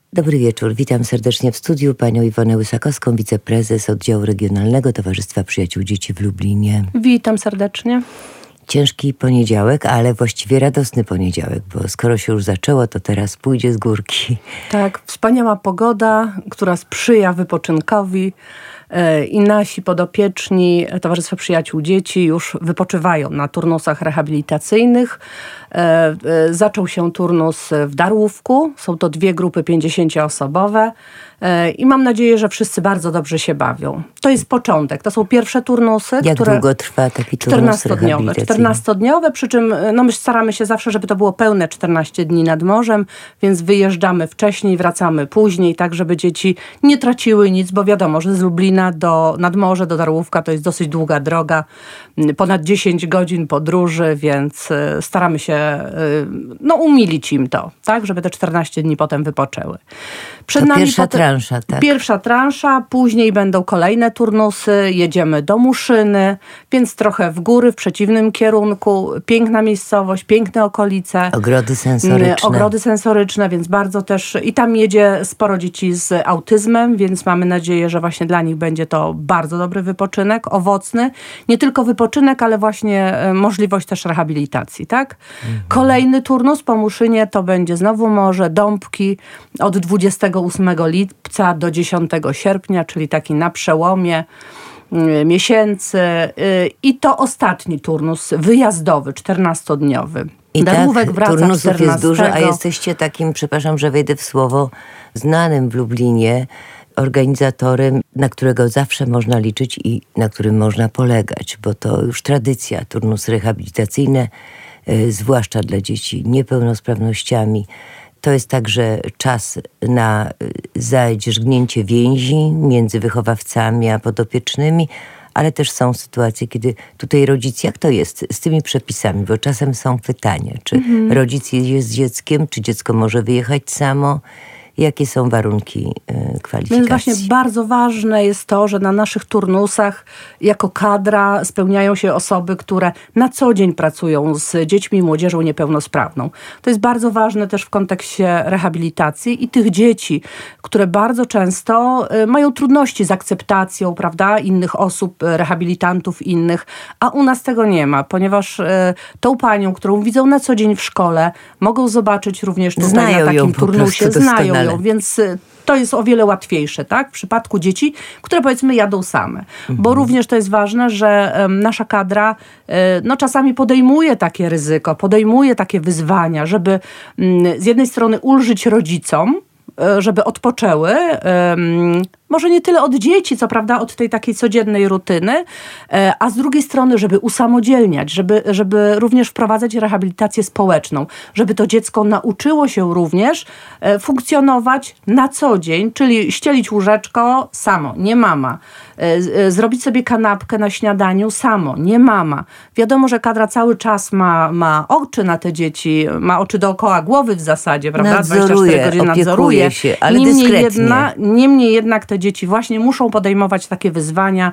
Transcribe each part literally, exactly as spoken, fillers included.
Dobry wieczór, witam serdecznie w studiu panią Iwonę Łysakowską, wiceprezes Oddziału Regionalnego Towarzystwa Przyjaciół Dzieci w Lublinie. Witam serdecznie. Ciężki poniedziałek, ale właściwie radosny poniedziałek, bo skoro się już zaczęło, to teraz pójdzie z górki. Tak, wspaniała pogoda, która sprzyja wypoczynkowi i nasi podopieczni Towarzystwa Przyjaciół Dzieci już wypoczywają na turnusach rehabilitacyjnych. Zaczął się turnus w Darłówku, są to dwie grupy pięćdziesięcioosobowe i mam nadzieję, że wszyscy bardzo dobrze się bawią. To jest początek, to są pierwsze turnusy. Jak które długo trwa taki turnus rehabilitacyjny? czternastodniowe, przy czym no my staramy się zawsze, żeby to było pełne czternaście dni nad morzem, więc wyjeżdżamy wcześniej, wracamy później, tak żeby dzieci nie traciły nic, bo wiadomo, że z Lublina do, nad morze, do Darłówka to jest dosyć długa droga, ponad dziesięć godzin podróży, więc staramy się no, umilić im to, tak, żeby te czternaście dni potem wypoczęły. Przed to nami pierwsza potem, transza, tak? Pierwsza transza, później będą kolejne turnusy, jedziemy do Muszyny, więc trochę w góry, w przeciwnym kierunku. Piękna miejscowość, piękne okolice. Ogrody sensoryczne. Ogrody sensoryczne, więc bardzo też... I tam jedzie sporo dzieci z autyzmem, więc mamy nadzieję, że właśnie dla nich będzie to bardzo dobry wypoczynek, owocny. Nie tylko wypoczynek, ale właśnie możliwość też rehabilitacji, tak? Mhm. Kolejny turnus po Muszynie to będzie znowu morze, Dąbki od dwudziestego ósmego lipca do dziesiątego sierpnia, czyli taki na przełomie miesięcy. I to ostatni turnus wyjazdowy, czternastodniowy. I Darłówek tak, wraca turnusów czternastego. Jest dużo, a jesteście takim, przepraszam, że wejdę w słowo, znanym w Lublinie organizatorem, na którego zawsze można liczyć i na którym można polegać, bo to już tradycja, turnusy rehabilitacyjne, yy, zwłaszcza dla dzieci niepełnosprawnościami. To jest także czas na zadzierzgnięcie więzi między wychowawcami a podopiecznymi, ale też są sytuacje, kiedy tutaj rodzic, jak to jest z tymi przepisami, bo czasem są pytania, czy mhm. rodzic jest z dzieckiem, czy dziecko może wyjechać samo, jakie są warunki y, kwalifikacji. Więc właśnie bardzo ważne jest to, że na naszych turnusach jako kadra spełniają się osoby, które na co dzień pracują z dziećmi i młodzieżą niepełnosprawną. To jest bardzo ważne też w kontekście rehabilitacji i tych dzieci, które bardzo często y, mają trudności z akceptacją, prawda, innych osób, rehabilitantów innych, a u nas tego nie ma, ponieważ y, tą panią, którą widzą na co dzień w szkole, mogą zobaczyć również tutaj znają na takim turnusie, znają ją. Więc to jest o wiele łatwiejsze, tak? W przypadku dzieci, które powiedzmy jadą same. Mhm. Bo również to jest ważne, że um, nasza kadra um, no, czasami podejmuje takie ryzyko, podejmuje takie wyzwania, żeby um, z jednej strony ulżyć rodzicom, żeby odpoczęły, um, może nie tyle od dzieci, co prawda od tej takiej codziennej rutyny, a z drugiej strony, żeby usamodzielniać, żeby, żeby również wprowadzać rehabilitację społeczną, żeby to dziecko nauczyło się również funkcjonować na co dzień, czyli ścielić łóżeczko samo, nie mama. Zrobić sobie kanapkę na śniadaniu samo, nie mama. Wiadomo, że kadra cały czas ma, ma oczy na te dzieci, ma oczy dookoła głowy w zasadzie, prawda? Nadzoruje, dwadzieścia cztery godziny nadzoruje się, ale niemniej dyskretnie. Jedna, niemniej jednak te dzieci właśnie muszą podejmować takie wyzwania.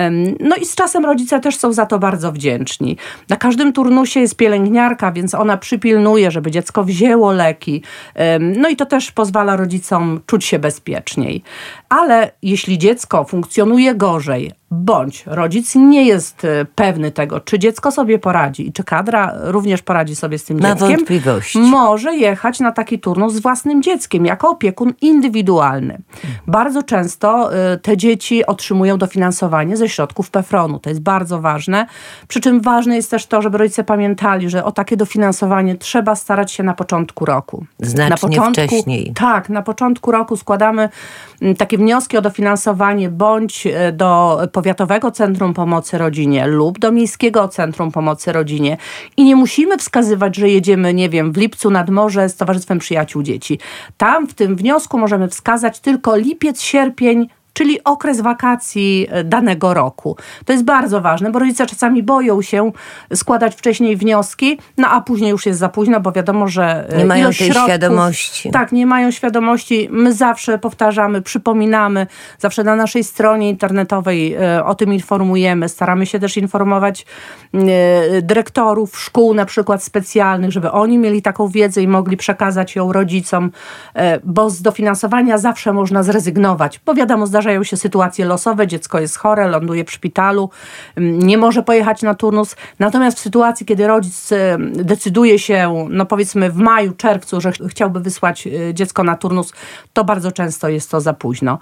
No i z czasem rodzice też są za to bardzo wdzięczni. Na każdym turnusie jest pielęgniarka, więc ona przypilnuje, żeby dziecko wzięło leki. No i to też pozwala rodzicom czuć się bezpieczniej. Ale jeśli dziecko funkcjonuje gorzej, bądź rodzic nie jest pewny tego, czy dziecko sobie poradzi i czy kadra również poradzi sobie z tym Ma dzieckiem, wątpliwości. może jechać na taki turnus z własnym dzieckiem, jako opiekun indywidualny. Hmm. Bardzo często y, te dzieci otrzymują dofinansowanie ze środków PEFRON-u. To jest bardzo ważne. Przy czym ważne jest też to, żeby rodzice pamiętali, że o takie dofinansowanie trzeba starać się na początku roku. Znacznie na początku, wcześniej. Tak, na początku roku składamy y, takie wnioski o dofinansowanie bądź y, do Powiatowego Centrum Pomocy Rodzinie lub do Miejskiego Centrum Pomocy Rodzinie i nie musimy wskazywać, że jedziemy, nie wiem, w lipcu nad morze z Towarzystwem Przyjaciół Dzieci. Tam w tym wniosku możemy wskazać tylko lipiec, sierpień czyli okres wakacji danego roku. To jest bardzo ważne, bo rodzice czasami boją się składać wcześniej wnioski, no a później już jest za późno, bo wiadomo, że nie mają ilość tej środków, świadomości. Tak, nie mają świadomości. My zawsze powtarzamy, przypominamy, zawsze na naszej stronie internetowej e, o tym informujemy. Staramy się też informować e, dyrektorów szkół na przykład specjalnych, żeby oni mieli taką wiedzę i mogli przekazać ją rodzicom, e, bo z dofinansowania zawsze można zrezygnować, bo wiadomo, zdarzają się sytuacje losowe, dziecko jest chore, ląduje w szpitalu, nie może pojechać na turnus. Natomiast w sytuacji, kiedy rodzic e, decyduje się, no powiedzmy w maju, czerwcu, że ch- chciałby wysłać e, dziecko na turnus, to bardzo często jest to za późno.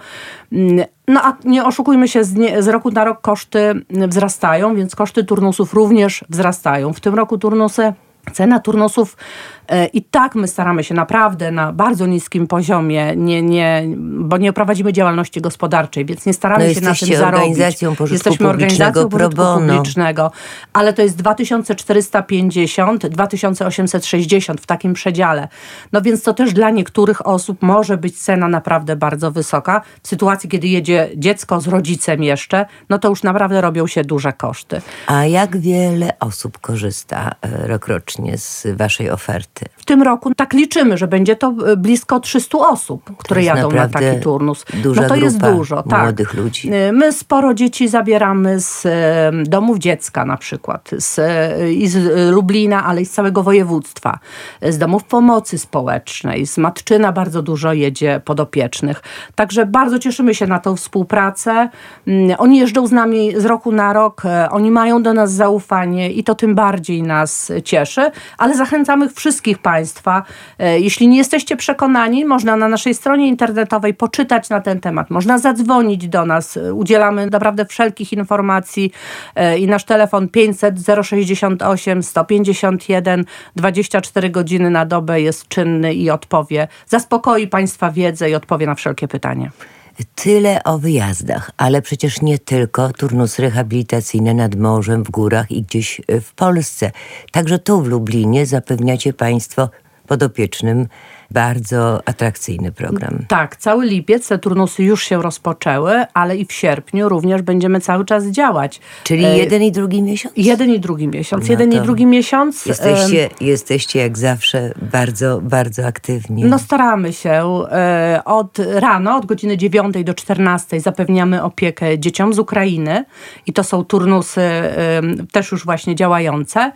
No a nie oszukujmy się, z, nie, z roku na rok koszty wzrastają, więc koszty turnusów również wzrastają. W tym roku turnusy, cena turnusów e, i tak my staramy się naprawdę na bardzo niskim poziomie, nie, nie, bo nie prowadzimy działalności gospodarczej, więc nie staramy no się na tym zarobić. Organizacją pożytku Jesteśmy organizacją pożytku pro bono. publicznego, ale to jest dwa tysiące czterysta pięćdziesiąt, dwa tysiące osiemset sześćdziesiąt w takim przedziale. No więc to też dla niektórych osób może być cena naprawdę bardzo wysoka. W sytuacji, kiedy jedzie dziecko z rodzicem jeszcze, no to już naprawdę robią się duże koszty. A jak wiele osób korzysta rokrocznie z waszej oferty? W tym roku tak liczymy, że będzie to blisko trzysta osób, które jadą na taki turnus. Duża no to grupa jest dużo, tak. młodych ludzi. My sporo dzieci zabieramy z domów dziecka na przykład, z, i z Lublina, ale i z całego województwa, z domów pomocy społecznej, z Matczyna bardzo dużo jedzie podopiecznych. Także bardzo cieszymy się na tą współpracę. Oni jeżdżą z nami z roku na rok, oni mają do nas zaufanie i to tym bardziej nas cieszy, ale zachęcamy wszystkich Państwa. Jeśli nie jesteście przekonani, można na naszej stronie internetowej poczytać na ten temat, można zadzwonić do nas, udzielamy naprawdę wszelkich informacji i nasz telefon pięćset zero sześćdziesiąt osiem sto pięćdziesiąt jeden dwadzieścia cztery godziny na dobę jest czynny i odpowie, zaspokoi Państwa wiedzę i odpowie na wszelkie pytania. Tyle o wyjazdach, ale przecież nie tylko turnusy rehabilitacyjne nad morzem, w górach i gdzieś w Polsce. Także tu w Lublinie zapewniacie Państwo podopiecznym bardzo atrakcyjny program. Tak, cały lipiec te turnusy już się rozpoczęły, ale i w sierpniu również będziemy cały czas działać. Czyli e... jeden i drugi miesiąc? Jeden i drugi miesiąc. No jeden i drugi miesiąc. Jesteście, e... jesteście jak zawsze bardzo, bardzo aktywni. No staramy się. E, od rano, od godziny dziewiątej do czternastej zapewniamy opiekę dzieciom z Ukrainy i to są turnusy e, też już właśnie działające.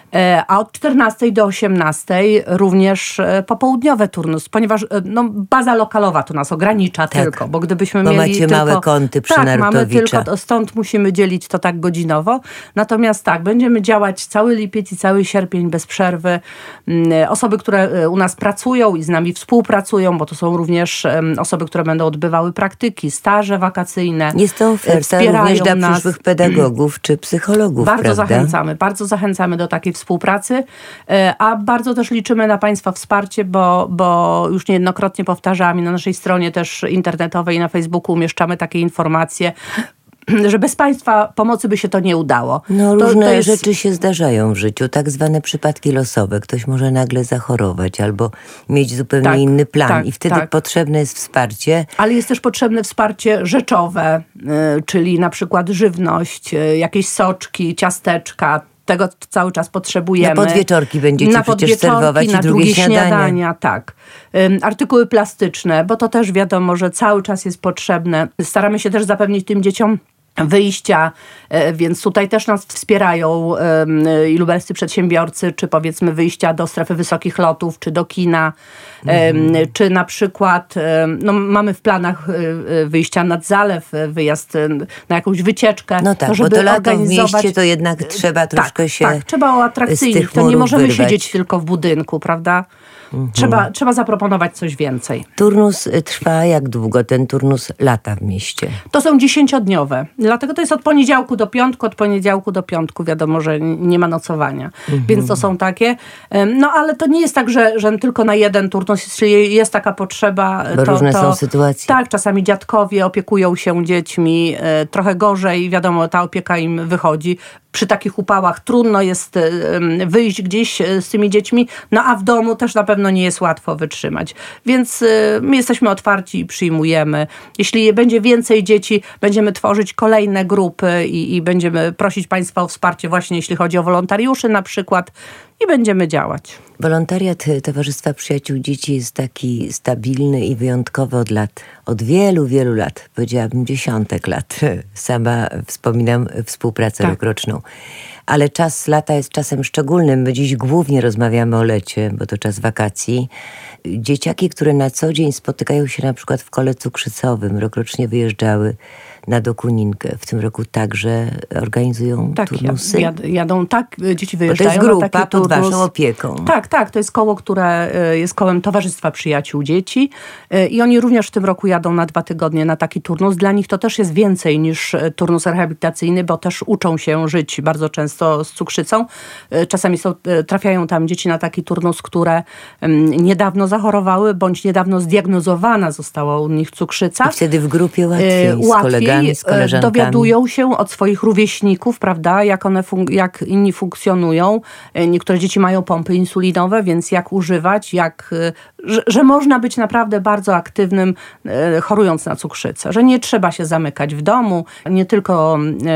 A od czternastej do osiemnastej również popołudniowy turnus, ponieważ no, baza lokalowa tu nas ogranicza tak, tylko, bo gdybyśmy bo mieli macie tylko... małe kąty przy tak, Narutowicza. mamy tylko, stąd musimy dzielić to tak godzinowo. Natomiast tak, będziemy działać cały lipiec i cały sierpień bez przerwy. Osoby, które u nas pracują i z nami współpracują, bo to są również osoby, które będą odbywały praktyki, staże wakacyjne. Jest to oferta również dla nas. przyszłych pedagogów czy psychologów, Bardzo prawda? zachęcamy, bardzo zachęcamy do takiej współpracy, a bardzo też liczymy na Państwa wsparcie, bo, bo już niejednokrotnie powtarzam i na naszej stronie też internetowej i na Facebooku umieszczamy takie informacje, że bez Państwa pomocy by się to nie udało. No to, różne to jest... rzeczy się zdarzają w życiu, tak zwane przypadki losowe. Ktoś może nagle zachorować albo mieć zupełnie tak, inny plan tak, i wtedy tak. potrzebne jest wsparcie. Ale jest też potrzebne wsparcie rzeczowe, y, czyli na przykład żywność, y, jakieś soczki, ciasteczka. Tego cały czas potrzebujemy. Na podwieczorki będziecie na przecież serwować i na drugie, drugie śniadania. śniadania. Tak. Um, artykuły plastyczne, bo to też wiadomo, że cały czas jest potrzebne. Staramy się też zapewnić tym dzieciom wyjścia, więc tutaj też nas wspierają i lubelscy przedsiębiorcy, czy powiedzmy wyjścia do strefy wysokich lotów, czy do kina, mm. czy na przykład no, mamy w planach wyjścia nad zalew, wyjazd na jakąś wycieczkę. No tak, to, żeby bo to lato organizować... w mieście to jednak trzeba troszkę tak, się tak, trzeba uatrakcyjnić, to nie możemy wyrwać. Siedzieć tylko w budynku, prawda? Mhm. Trzeba, trzeba zaproponować coś więcej. Turnus trwa jak długo? Ten turnus lata w mieście? To są dziesięciodniowe. Dlatego to jest od poniedziałku do piątku, od poniedziałku do piątku wiadomo, że nie ma nocowania. Mhm. Więc to są takie. No ale to nie jest tak, że, że tylko na jeden turnus, jeśli jest taka potrzeba. Bo to, różne to, są sytuacje. Tak, czasami dziadkowie opiekują się dziećmi, trochę gorzej, wiadomo, ta opieka im wychodzi. Przy takich upałach trudno jest wyjść gdzieś z tymi dziećmi, no a w domu też na pewno nie jest łatwo wytrzymać. Więc my jesteśmy otwarci i przyjmujemy. Jeśli będzie więcej dzieci, będziemy tworzyć kolejne grupy i, i będziemy prosić Państwa o wsparcie właśnie jeśli chodzi o wolontariuszy na przykład i będziemy działać. Wolontariat Towarzystwa Przyjaciół Dzieci jest taki stabilny i wyjątkowy od lat. Od wielu, wielu lat. Powiedziałabym dziesiątek lat. Sama wspominam współpracę tak. rokroczną. Ale czas lata jest czasem szczególnym. My dziś głównie rozmawiamy o lecie, bo to czas wakacji. Dzieciaki, które na co dzień spotykają się na przykład w kole cukrzycowym, rokrocznie wyjeżdżały na Dokuninkę. W tym roku także organizują tak, turnusy? Jad, jadą, tak, dzieci wyjeżdżają. Bo to jest grupa na taki pod turnus. waszą opieką. Tak, tak, to jest koło, które jest kołem Towarzystwa Przyjaciół Dzieci i oni również w tym roku jadą na dwa tygodnie na taki turnus. Dla nich to też jest więcej niż turnus rehabilitacyjny, bo też uczą się żyć bardzo często z cukrzycą. Czasami są, trafiają tam dzieci na taki turnus, które niedawno zachorowały, bądź niedawno zdiagnozowana została u nich cukrzyca. I wtedy w grupie łatwiej, łatwiej z kolegami, z koleżankami. Dowiadują się od swoich rówieśników, prawda, jak one fun- jak inni funkcjonują. Niektóre dzieci mają pompy insulinowe, więc jak używać, jak, że, że można być naprawdę bardzo aktywnym, e, chorując na cukrzycę. Że nie trzeba się zamykać w domu, nie tylko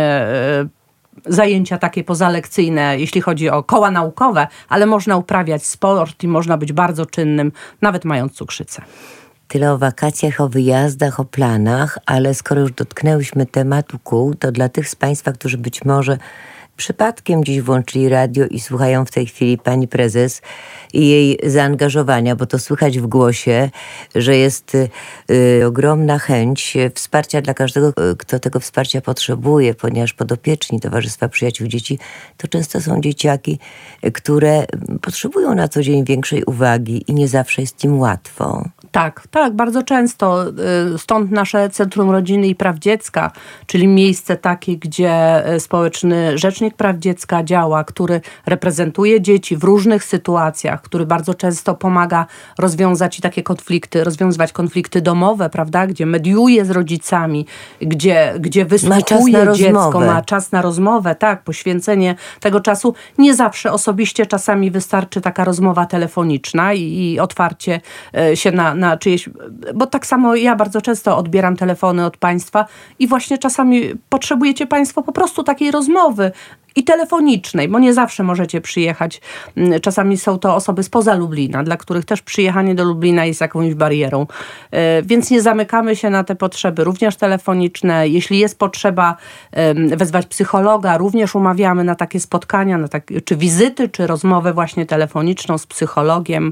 e, zajęcia takie pozalekcyjne, jeśli chodzi o koła naukowe, ale można uprawiać sport i można być bardzo czynnym, nawet mając cukrzycę. Tyle o wakacjach, o wyjazdach, o planach, ale skoro już dotknęłyśmy tematu kół, to dla tych z Państwa, którzy być może przypadkiem dziś włączyli radio i słuchają w tej chwili pani prezes i jej zaangażowania, bo to słychać w głosie, że jest y, y, ogromna chęć wsparcia dla każdego, kto tego wsparcia potrzebuje, ponieważ podopieczni Towarzystwa Przyjaciół Dzieci to często są dzieciaki, które potrzebują na co dzień większej uwagi i nie zawsze jest im łatwo. Tak, tak, bardzo często. Stąd nasze Centrum Rodziny i Praw Dziecka, czyli miejsce takie, gdzie społeczny rzecznik praw dziecka działa, który reprezentuje dzieci w różnych sytuacjach, który bardzo często pomaga rozwiązać takie konflikty, rozwiązywać konflikty domowe, prawda, gdzie mediuje z rodzicami, gdzie, gdzie wysłuchuje dziecko, ma czas na rozmowę, tak, poświęcenie tego czasu. Nie zawsze osobiście, czasami wystarczy taka rozmowa telefoniczna i, i otwarcie się na, na czyjeś, bo tak samo ja bardzo często odbieram telefony od Państwa i właśnie czasami potrzebujecie Państwo po prostu takiej rozmowy i telefonicznej, bo nie zawsze możecie przyjechać. Czasami są to osoby spoza Lublina, dla których też przyjechanie do Lublina jest jakąś barierą. Więc nie zamykamy się na te potrzeby, również telefoniczne. Jeśli jest potrzeba wezwać psychologa, również umawiamy na takie spotkania, na takie, czy wizyty, czy rozmowę właśnie telefoniczną z psychologiem.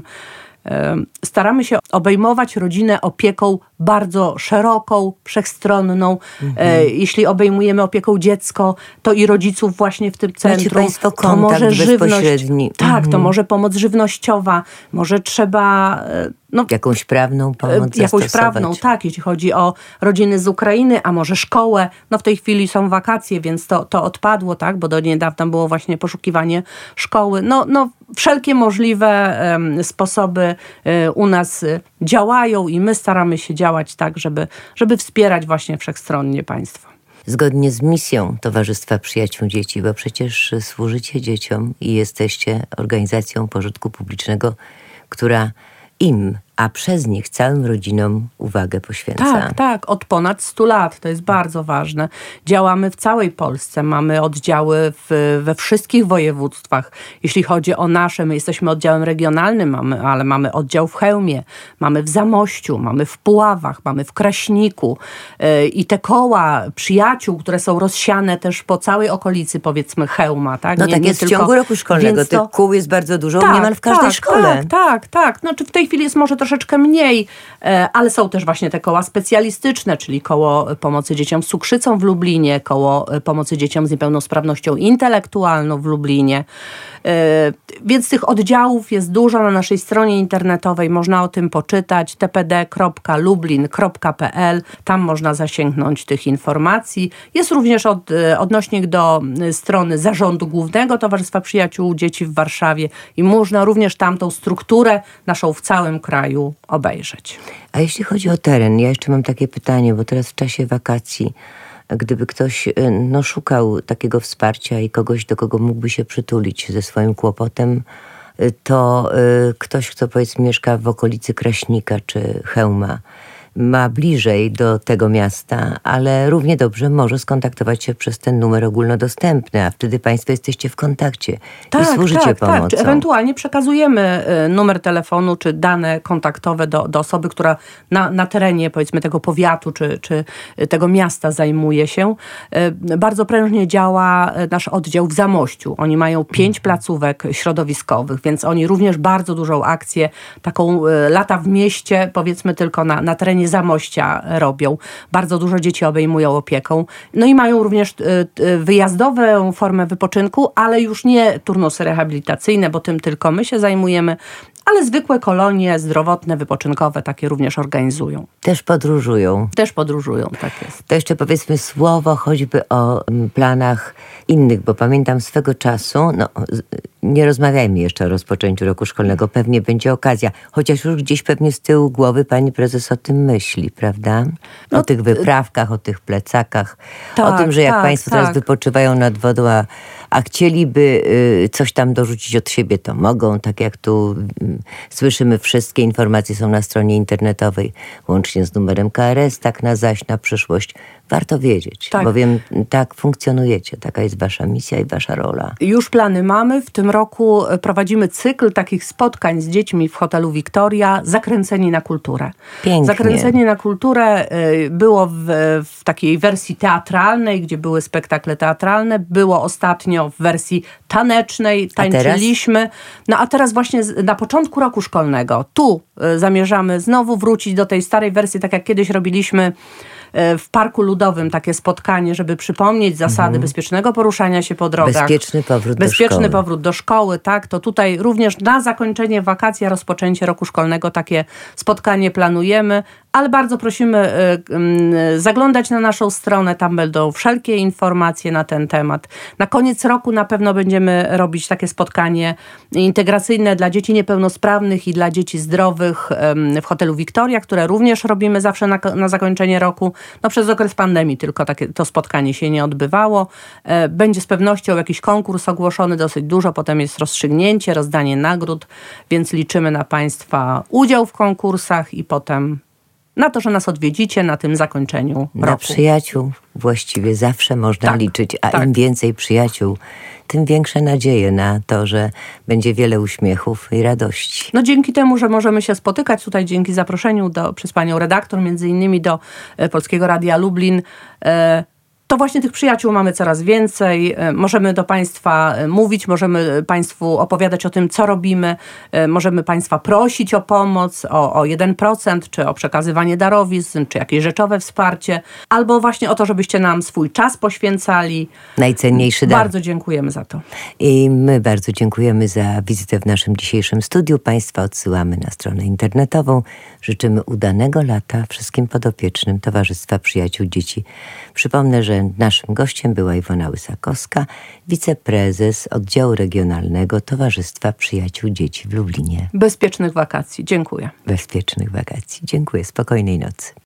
Staramy się obejmować rodzinę opieką bardzo szeroką, wszechstronną. Mhm. Jeśli obejmujemy opieką dziecko, to i rodziców właśnie w tym centrum. Macie Państwo to kontakt może żywność, bezpośredni. tak, mhm. to może pomoc żywnościowa, może trzeba... No, jakąś prawną pomoc Jakąś prawną, tak, jeśli chodzi o rodziny z Ukrainy, a może szkołę. No w tej chwili są wakacje, więc to, to odpadło, tak, bo do niedawna było właśnie poszukiwanie szkoły. No, no wszelkie możliwe um, sposoby um, u nas działają i my staramy się działać tak, żeby, żeby wspierać właśnie wszechstronnie państwo. Zgodnie z misją Towarzystwa Przyjaciół Dzieci, bo przecież służycie dzieciom i jesteście organizacją pożytku publicznego, która im, a przez nich całym rodzinom uwagę poświęca. Tak, tak, od ponad stu lat, to jest bardzo ważne. Działamy w całej Polsce, mamy oddziały w, we wszystkich województwach. Jeśli chodzi o nasze, my jesteśmy oddziałem regionalnym, mamy, ale mamy oddział w Chełmie, mamy w Zamościu, mamy w Puławach, mamy w Kraśniku yy, i te koła przyjaciół, które są rozsiane też po całej okolicy, powiedzmy Chełma. Tak? No nie, tak nie jest tylko, w ciągu roku szkolnego, to, tych kół jest bardzo dużo, tak, niemal w każdej tak, szkole. Tak, tak, tak. Znaczy w tej chwili jest może troszeczkę mniej, ale są też właśnie te koła specjalistyczne, czyli koło pomocy dzieciom z cukrzycą w Lublinie, koło pomocy dzieciom z niepełnosprawnością intelektualną w Lublinie. Więc tych oddziałów jest dużo na naszej stronie internetowej, można o tym poczytać, t p d kropka lublin kropka p l, tam można zasięgnąć tych informacji. Jest również od, odnośnik do strony Zarządu Głównego Towarzystwa Przyjaciół Dzieci w Warszawie i można również tamtą strukturę naszą w całym kraju obejrzeć. A jeśli chodzi o teren, ja jeszcze mam takie pytanie, bo teraz w czasie wakacji, gdyby ktoś no, szukał takiego wsparcia i kogoś, do kogo mógłby się przytulić ze swoim kłopotem, to y, ktoś, kto powiedzmy mieszka w okolicy Kraśnika czy Chełma, ma bliżej do tego miasta, ale równie dobrze może skontaktować się przez ten numer ogólnodostępny, a wtedy państwo jesteście w kontakcie tak, i służycie tak, pomocą. Tak. Ewentualnie przekazujemy numer telefonu czy dane kontaktowe do, do osoby, która na, na terenie powiedzmy tego powiatu czy, czy tego miasta zajmuje się. Bardzo prężnie działa nasz oddział w Zamościu. Oni mają pięć placówek środowiskowych, więc oni również bardzo dużą akcję, taką lata w mieście, powiedzmy tylko na, na terenie Zamościa robią. Bardzo dużo dzieci obejmują opieką. No i mają również wyjazdową formę wypoczynku, ale już nie turnusy rehabilitacyjne, bo tym tylko my się zajmujemy, ale zwykłe kolonie zdrowotne, wypoczynkowe takie również organizują. Też podróżują. Też podróżują, tak jest. To jeszcze powiedzmy słowo choćby o planach innych, bo pamiętam swego czasu, no nie rozmawiajmy jeszcze o rozpoczęciu roku szkolnego, pewnie będzie okazja, chociaż już gdzieś pewnie z tyłu głowy pani prezes o tym myśli, prawda? O no, tych wyprawkach, o tych plecakach, tak, o tym, że jak tak, państwo tak. teraz wypoczywają nad wodą, a, a chcieliby y, coś tam dorzucić od siebie, to mogą, tak jak tu y, słyszymy, wszystkie informacje są na stronie internetowej, łącznie z numerem K R S, tak na zaś, na przyszłość. Warto wiedzieć, tak. bowiem tak funkcjonujecie, taka jest wasza misja i wasza rola. Już plany mamy. W tym roku prowadzimy cykl takich spotkań z dziećmi w hotelu Wiktoria, Zakręceni na kulturę. Pięknie. Zakręceni na kulturę było w, w takiej wersji teatralnej, gdzie były spektakle teatralne. Było ostatnio w wersji tanecznej, tańczyliśmy. A no a teraz właśnie na początku roku szkolnego, tu zamierzamy znowu wrócić do tej starej wersji, tak jak kiedyś robiliśmy w Parku Ludowym takie spotkanie, żeby przypomnieć zasady mhm. bezpiecznego poruszania się po drogach. Bezpieczny powrót Bezpieczny do szkoły. powrót do szkoły, tak. To tutaj również na zakończenie wakacji, rozpoczęcie roku szkolnego takie spotkanie planujemy, ale bardzo prosimy y, y, zaglądać na naszą stronę, tam będą wszelkie informacje na ten temat. Na koniec roku na pewno będziemy robić takie spotkanie integracyjne dla dzieci niepełnosprawnych i dla dzieci zdrowych y, w hotelu Wiktoria, które również robimy zawsze na, na zakończenie roku. No przez okres pandemii tylko takie, to spotkanie się nie odbywało. Y, będzie z pewnością jakiś konkurs ogłoszony, dosyć dużo, potem jest rozstrzygnięcie, rozdanie nagród, więc liczymy na państwa udział w konkursach i potem na to, że nas odwiedzicie na tym zakończeniu roku. Na przyjaciół właściwie zawsze można tak, liczyć, a tak. im więcej przyjaciół, tym większe nadzieje na to, że będzie wiele uśmiechów i radości. No dzięki temu, że możemy się spotykać tutaj, dzięki zaproszeniu do, przez panią redaktor, między innymi do e, Polskiego Radia Lublin, e, to właśnie tych przyjaciół mamy coraz więcej. Możemy do państwa mówić, możemy państwu opowiadać o tym, co robimy. Możemy państwa prosić o pomoc, o, o jeden procent, czy o przekazywanie darowizn, czy jakieś rzeczowe wsparcie, albo właśnie o to, żebyście nam swój czas poświęcali. Najcenniejszy dar. Bardzo dziękujemy za to. I my bardzo dziękujemy za wizytę w naszym dzisiejszym studiu. Państwa odsyłamy na stronę internetową. Życzymy udanego lata wszystkim podopiecznym Towarzystwa Przyjaciół Dzieci. Przypomnę, że naszym gościem była Iwona Łysakowska, wiceprezes Oddziału Regionalnego Towarzystwa Przyjaciół Dzieci w Lublinie. Bezpiecznych wakacji. Dziękuję. Bezpiecznych wakacji. Dziękuję. Spokojnej nocy.